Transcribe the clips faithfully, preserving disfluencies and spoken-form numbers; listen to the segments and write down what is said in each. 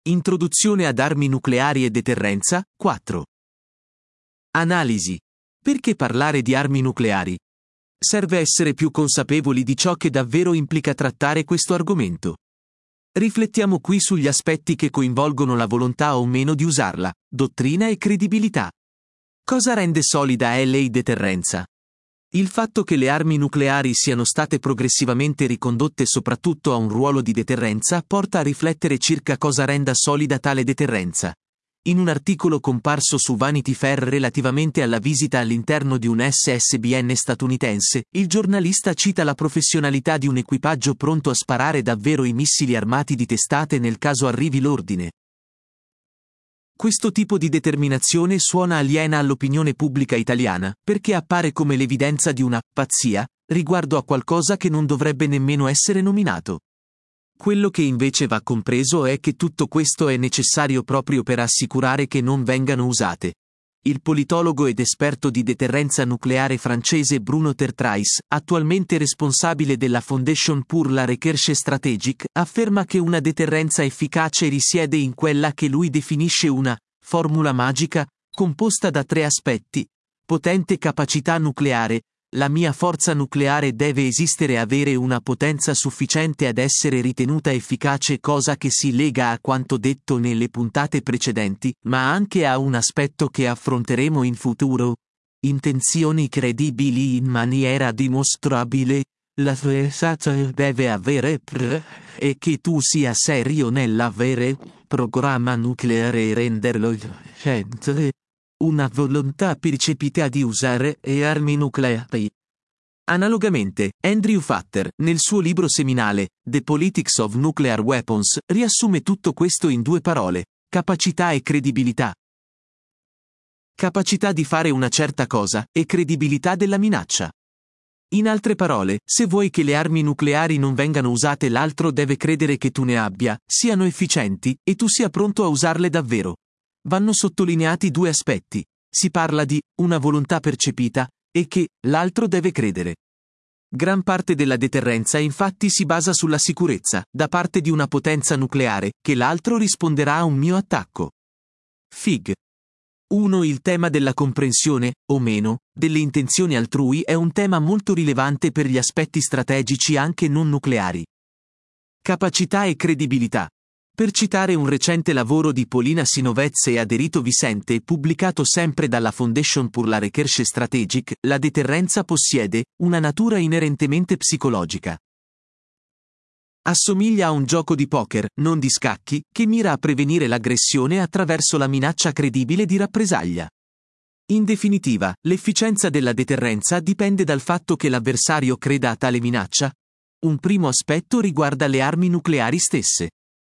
Introduzione ad armi nucleari e deterrenza, quattro. Analisi. Perché parlare di armi nucleari? Serve essere più consapevoli di ciò che davvero implica trattare questo argomento. Riflettiamo qui sugli aspetti che coinvolgono la volontà o meno di usarla, dottrina e credibilità. Cosa rende solida la deterrenza? Il fatto che le armi nucleari siano state progressivamente ricondotte soprattutto a un ruolo di deterrenza porta a riflettere circa cosa renda solida tale deterrenza. In un articolo comparso su Vanity Fair relativamente alla visita all'interno di un S S B N statunitense, il giornalista cita la professionalità di un equipaggio pronto a sparare davvero i missili armati di testate nel caso arrivi l'ordine. Questo tipo di determinazione suona aliena all'opinione pubblica italiana, perché appare come l'evidenza di una pazzia riguardo a qualcosa che non dovrebbe nemmeno essere nominato. Quello che invece va compreso è che tutto questo è necessario proprio per assicurare che non vengano usate. Il politologo ed esperto di deterrenza nucleare francese Bruno Tertrais, attualmente responsabile della Fondation pour la Recherche Stratégique, afferma che una deterrenza efficace risiede in quella che lui definisce una formula magica, composta da tre aspetti: potente capacità nucleare. La mia forza nucleare deve esistere e avere una potenza sufficiente ad essere ritenuta efficace, cosa che si lega a quanto detto nelle puntate precedenti, ma anche a un aspetto che affronteremo in futuro: intenzioni credibili in maniera dimostrabile. La forza deve avere pr, e che tu sia serio nell'avere programma nucleare e renderlo efficiente. Una volontà percepita di usare e armi nucleari. Analogamente, Andrew Fatter, nel suo libro seminale, The Politics of Nuclear Weapons, riassume tutto questo in due parole: capacità e credibilità. Capacità di fare una certa cosa, e credibilità della minaccia. In altre parole, se vuoi che le armi nucleari non vengano usate, l'altro deve credere che tu ne abbia, siano efficienti, e tu sia pronto a usarle davvero. Vanno sottolineati due aspetti: si parla di una volontà percepita e che l'altro deve credere. Gran parte della deterrenza infatti si basa sulla sicurezza, da parte di una potenza nucleare, che l'altro risponderà a un mio attacco. Fig. uno Il tema della comprensione, o meno, delle intenzioni altrui è un tema molto rilevante per gli aspetti strategici anche non nucleari. Capacità e credibilità. Per citare un recente lavoro di Polina Sinovets e Aderito Vicente, pubblicato sempre dalla Fondation pour la Recherche Stratégique, la deterrenza possiede una natura inerentemente psicologica. Assomiglia a un gioco di poker, non di scacchi, che mira a prevenire l'aggressione attraverso la minaccia credibile di rappresaglia. In definitiva, l'efficienza della deterrenza dipende dal fatto che l'avversario creda a tale minaccia. Un primo aspetto riguarda le armi nucleari stesse.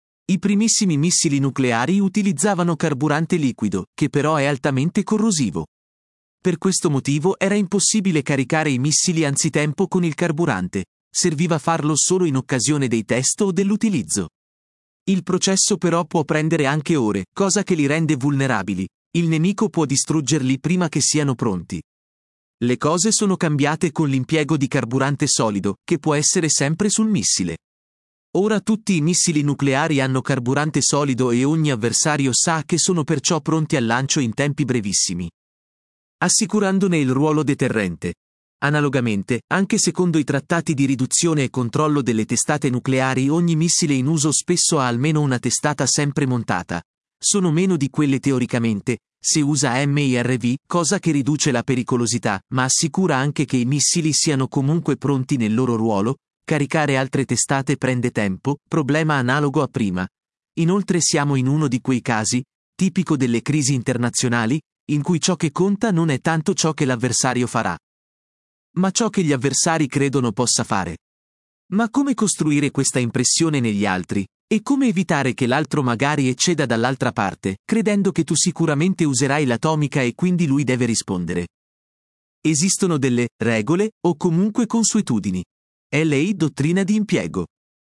I primissimi missili nucleari utilizzavano carburante liquido, che però è altamente corrosivo. Per questo motivo era impossibile caricare i missili anzitempo con il carburante, serviva farlo solo in occasione dei test o dell'utilizzo. Il processo però può prendere anche ore, cosa che li rende vulnerabili. Il nemico può distruggerli prima che siano pronti. Le cose sono cambiate con l'impiego di carburante solido, che può essere sempre sul missile. Ora tutti i missili nucleari hanno carburante solido e ogni avversario sa che sono perciò pronti al lancio in tempi brevissimi, assicurandone il ruolo deterrente. Analogamente, anche secondo i trattati di riduzione e controllo delle testate nucleari, ogni missile in uso spesso ha almeno una testata sempre montata. Sono meno di quelle teoricamente, se usa M I R V, cosa che riduce la pericolosità, ma assicura anche che i missili siano comunque pronti nel loro ruolo. Caricare altre testate prende tempo, problema analogo a prima. Inoltre siamo in uno di quei casi, tipico delle crisi internazionali, in cui ciò che conta non è tanto ciò che l'avversario farà, ma ciò che gli avversari credono possa fare. Ma come costruire questa impressione negli altri? E come evitare che l'altro magari ecceda dall'altra parte, credendo che tu sicuramente userai l'atomica e quindi lui deve rispondere? Esistono delle regole, o comunque consuetudini. È la dottrina di impiego.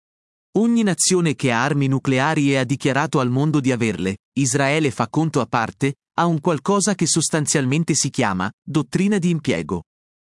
Ogni nazione che ha armi nucleari e ha dichiarato al mondo di averle, Israele fa conto a parte, ha un qualcosa che sostanzialmente si chiama dottrina di impiego.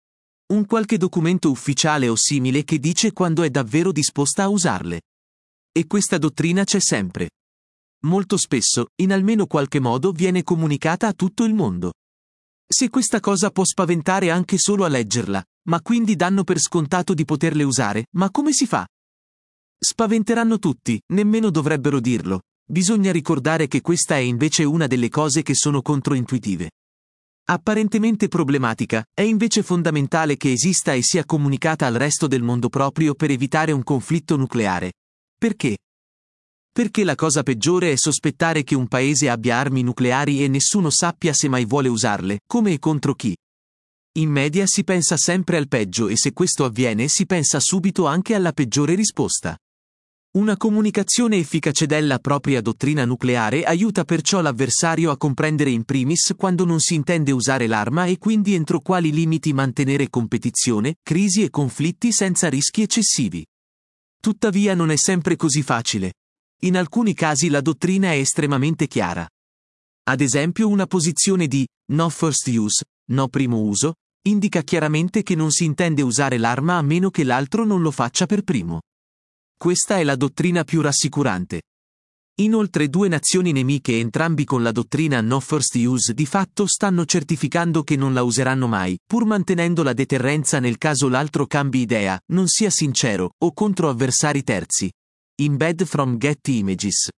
Un qualche documento ufficiale o simile che dice quando è davvero disposta a usarle. E questa dottrina c'è sempre. molto spesso, in almeno qualche modo viene comunicata a tutto il mondo. Se questa cosa può spaventare anche solo a leggerla, ma quindi danno per scontato di poterle usare, ma come si fa? Spaventeranno tutti, nemmeno dovrebbero dirlo. Bisogna ricordare che questa è invece una delle cose che sono controintuitive. Apparentemente problematica, è invece fondamentale che esista e sia comunicata al resto del mondo proprio per evitare un conflitto nucleare. Perché? Perché la cosa peggiore è sospettare che un paese abbia armi nucleari e nessuno sappia se mai vuole usarle, come e contro chi. In media si pensa sempre al peggio e se questo avviene si pensa subito anche alla peggiore risposta. Una comunicazione efficace della propria dottrina nucleare aiuta perciò l'avversario a comprendere in primis quando non si intende usare l'arma e quindi entro quali limiti mantenere competizione, crisi e conflitti senza rischi eccessivi. Tuttavia non è sempre così facile. In alcuni casi la dottrina è estremamente chiara. Ad esempio una posizione di no first use, no primo uso, indica chiaramente che non si intende usare l'arma a meno che l'altro non lo faccia per primo. Questa è la dottrina più rassicurante. Inoltre due nazioni nemiche entrambi con la dottrina no first use di fatto stanno certificando che non la useranno mai, pur mantenendo la deterrenza nel caso l'altro cambi idea, non sia sincero, o contro avversari terzi. Embed from Getty Images.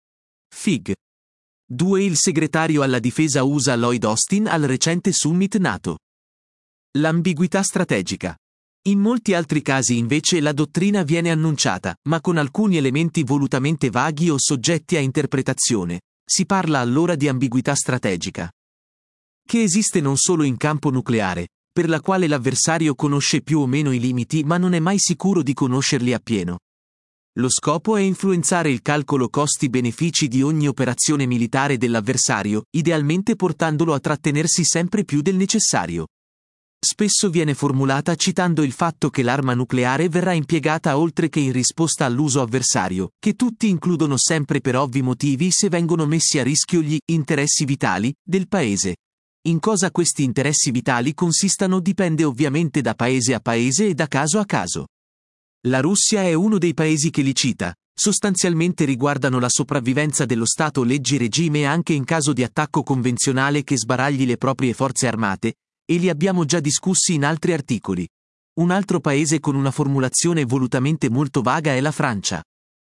Fig. due Il segretario alla difesa U S A Lloyd Austin al recente summit NATO. L'ambiguità strategica. In molti altri casi invece la dottrina viene annunciata, ma con alcuni elementi volutamente vaghi o soggetti a interpretazione. Si parla allora di ambiguità strategica. Che esiste non solo in campo nucleare, per la quale l'avversario conosce più o meno i limiti ma non è mai sicuro di conoscerli appieno. Lo scopo è influenzare il calcolo costi-benefici di ogni operazione militare dell'avversario, idealmente portandolo a trattenersi sempre più del necessario. Spesso viene formulata citando il fatto che l'arma nucleare verrà impiegata oltre che in risposta all'uso avversario, che tutti includono sempre per ovvi motivi se vengono messi a rischio gli interessi vitali del paese. In cosa questi interessi vitali consistano dipende ovviamente da paese a paese e da caso a caso. La Russia è uno dei paesi che li cita. Sostanzialmente riguardano la sopravvivenza dello Stato leggi-regime anche in caso di attacco convenzionale che sbaragli le proprie forze armate, e li abbiamo già discussi in altri articoli. Un altro paese con una formulazione volutamente molto vaga è la Francia.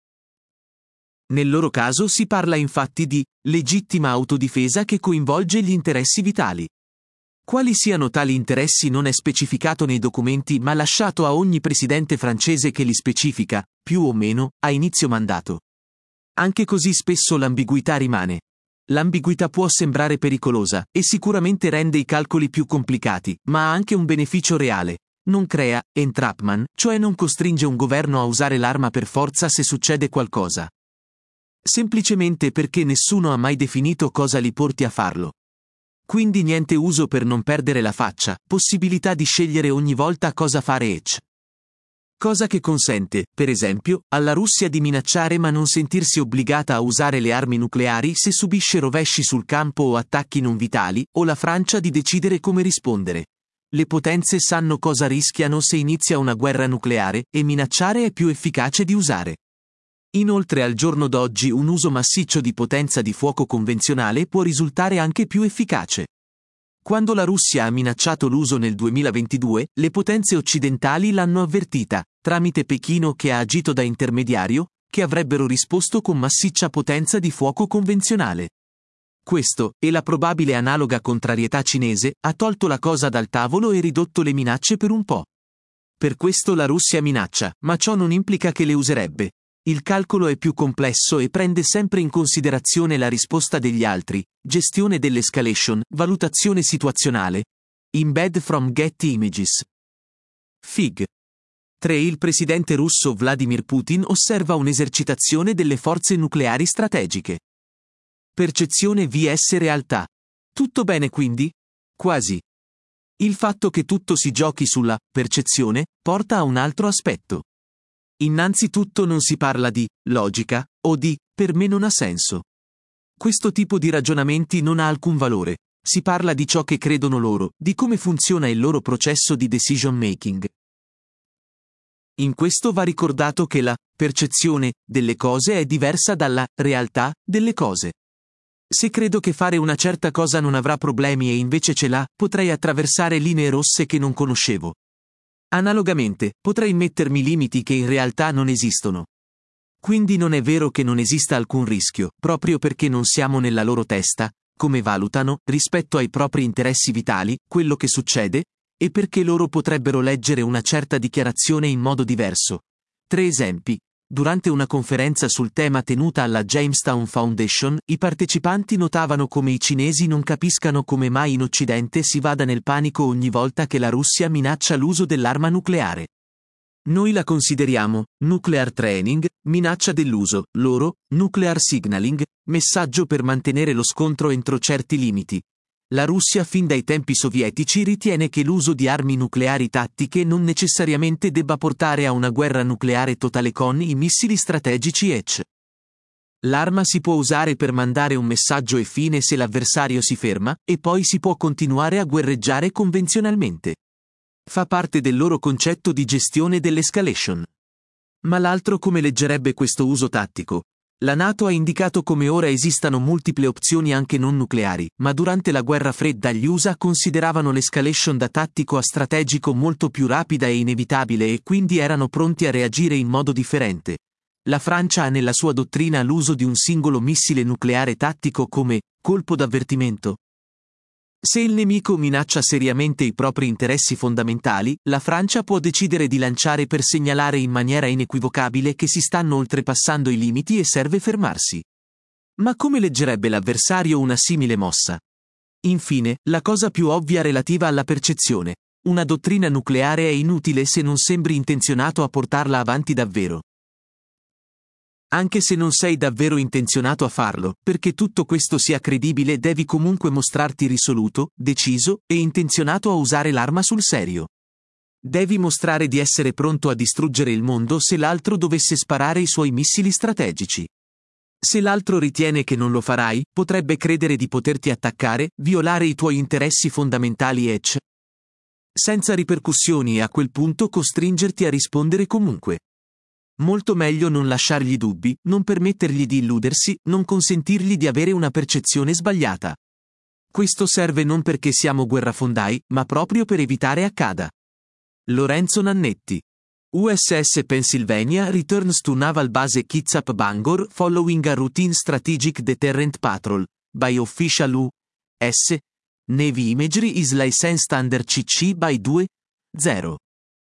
Nel loro caso si parla infatti di legittima autodifesa che coinvolge gli interessi vitali. Quali siano tali interessi non è specificato nei documenti ma lasciato a ogni presidente francese che li specifica, più o meno, a inizio mandato. Anche così spesso l'ambiguità rimane. L'ambiguità può sembrare pericolosa, e sicuramente rende i calcoli più complicati, ma ha anche un beneficio reale. Non crea entrapment, cioè non costringe un governo a usare l'arma per forza se succede qualcosa. Semplicemente perché nessuno ha mai definito cosa li porti a farlo. Quindi niente uso per non perdere la faccia, possibilità di scegliere ogni volta cosa fare ecc. Cosa che consente, per esempio, alla Russia di minacciare ma non sentirsi obbligata a usare le armi nucleari se subisce rovesci sul campo o attacchi non vitali, o la Francia di decidere come rispondere. Le potenze sanno cosa rischiano se inizia una guerra nucleare, e minacciare è più efficace di usare. Inoltre al giorno d'oggi un uso massiccio di potenza di fuoco convenzionale può risultare anche più efficace. Quando la Russia ha minacciato l'uso nel duemilaventidue, le potenze occidentali l'hanno avvertita, tramite Pechino che ha agito da intermediario, che avrebbero risposto con massiccia potenza di fuoco convenzionale. Questo, e la probabile analoga contrarietà cinese, ha tolto la cosa dal tavolo e ridotto le minacce per un po'. Per questo la Russia minaccia, ma ciò non implica che le userebbe. Il calcolo è più complesso e prende sempre in considerazione la risposta degli altri, gestione dell'escalation, valutazione situazionale. Embed from Getty Images. Fig. tre Il presidente russo Vladimir Putin osserva un'esercitazione delle forze nucleari strategiche. Percezione vs realtà. Tutto bene quindi? Quasi. Il fatto che tutto si giochi sulla percezione porta a un altro aspetto. Innanzitutto non si parla di logica o di per me non ha senso. Questo tipo di ragionamenti non ha alcun valore. Si parla di ciò che credono loro, di come funziona il loro processo di decision making. In questo va ricordato che la percezione delle cose è diversa dalla realtà delle cose. Se credo che fare una certa cosa non avrà problemi e invece ce l'ha, potrei attraversare linee rosse che non conoscevo. Analogamente, potrei mettermi limiti che in realtà non esistono. Quindi non è vero che non esista alcun rischio, proprio perché non siamo nella loro testa, come valutano, rispetto ai propri interessi vitali, quello che succede, e perché loro potrebbero leggere una certa dichiarazione in modo diverso. Tre esempi. Durante una conferenza sul tema tenuta alla Jamestown Foundation, i partecipanti notavano come i cinesi non capiscano come mai in Occidente si vada nel panico ogni volta che la Russia minaccia l'uso dell'arma nucleare. Noi la consideriamo nuclear training, minaccia dell'uso, loro, nuclear signaling, messaggio per mantenere lo scontro entro certi limiti. La Russia fin dai tempi sovietici ritiene che l'uso di armi nucleari tattiche non necessariamente debba portare a una guerra nucleare totale con i missili strategici E C. L'arma si può usare per mandare un messaggio e fine se l'avversario si ferma, e poi si può continuare a guerreggiare convenzionalmente. Fa parte del loro concetto di gestione dell'escalation. Ma l'altro come leggerebbe questo uso tattico? La NATO ha indicato come ora esistano multiple opzioni anche non nucleari, ma durante la guerra fredda gli U S A consideravano l'escalation da tattico a strategico molto più rapida e inevitabile e quindi erano pronti a reagire in modo differente. La Francia ha nella sua dottrina l'uso di un singolo missile nucleare tattico come colpo d'avvertimento. Se il nemico minaccia seriamente i propri interessi fondamentali, la Francia può decidere di lanciare per segnalare in maniera inequivocabile che si stanno oltrepassando i limiti e serve fermarsi. Ma come leggerebbe l'avversario una simile mossa? Infine, la cosa più ovvia relativa alla percezione. Una dottrina nucleare è inutile se non sembri intenzionato a portarla avanti davvero. Anche se non sei davvero intenzionato a farlo, perché tutto questo sia credibile devi comunque mostrarti risoluto, deciso e intenzionato a usare l'arma sul serio. Devi mostrare di essere pronto a distruggere il mondo se l'altro dovesse sparare i suoi missili strategici. Se l'altro ritiene che non lo farai, potrebbe credere di poterti attaccare, violare i tuoi interessi fondamentali e c. senza ripercussioni e a quel punto costringerti a rispondere comunque. Molto meglio non lasciargli dubbi, non permettergli di illudersi, non consentirgli di avere una percezione sbagliata. Questo serve non perché siamo guerrafondai, ma proprio per evitare accada. Lorenzo Nannetti. U S S Pennsylvania returns to Naval Base Kitsap Bangor following a routine strategic deterrent patrol, by official U S Navy imagery is licensed under C C by due zero.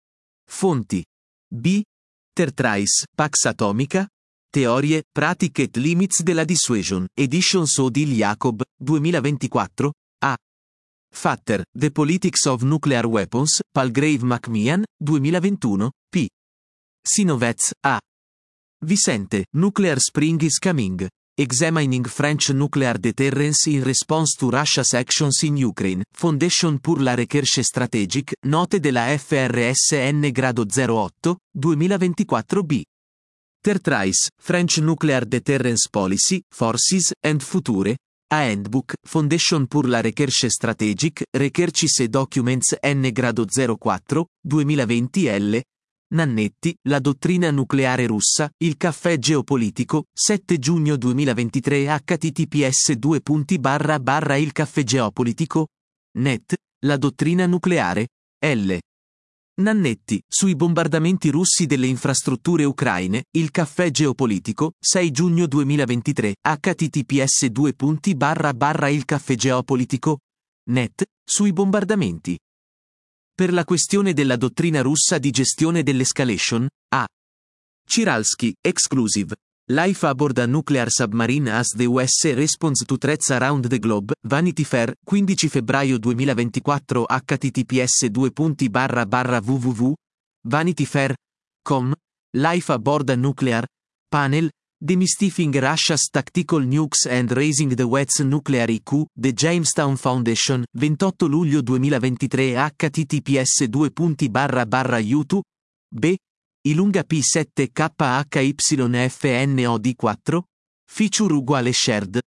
Fonti. B. Tertrais, Pax Atomica, Teorie, Pratiche et Limits della Dissuasion, Editions Odile Jacob, duemilaventiquattro, A. Fatter, The Politics of Nuclear Weapons, Palgrave Macmillan, duemilaventuno, p. Sinovets, A. Vicente, Nuclear Spring is Coming. Examining French Nuclear Deterrence in Response to Russia's Actions in Ukraine, Fondation pour la Recherche Strategique, note della F R S N grado zero otto, duemilaventiquattro b. Tertrais, French Nuclear Deterrence Policy, Forces, and Future, a Handbook, Fondation pour la Recherche Strategique, Recherches et Documents N grado zero quattro, duemilaventi L. Nannetti, La dottrina nucleare russa, il caffè geopolitico, sette giugno duemilaventitré H T T P S due punti barra barra il caffè geopolitico? Net, La dottrina nucleare? L. Nannetti, sui bombardamenti russi delle infrastrutture ucraine, il caffè geopolitico, sei giugno duemilaventitré H T T P S due punti barra barra il caffè geopolitico? Net, sui bombardamenti. Per la questione della dottrina russa di gestione dell'escalation, A. Chiralsky, Exclusive. Life aboard a nuclear submarine as the U S responds to threats around the globe, Vanity Fair, quindici febbraio duemilaventiquattro H T T P S due punti barra barra www. Vanity Fair. com. Life aboard a nuclear. Panel. Demystifying Russia's Tactical Nukes and Raising the Wets Nuclear I Q, The Jamestown Foundation, ventotto luglio duemilaventitré H T T P S due punti barra barra YouTube. B. Ilunga P sette K H Y F N O D quattro. Feature uguale shared,